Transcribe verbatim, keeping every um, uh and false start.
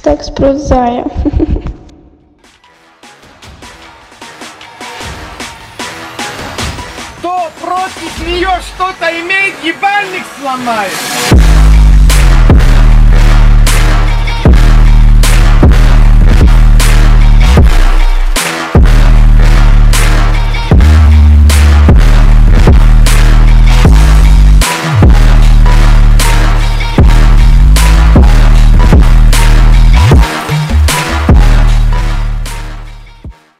Так, спрос зая. Кто против нее что-то имеет, ебальник сломает.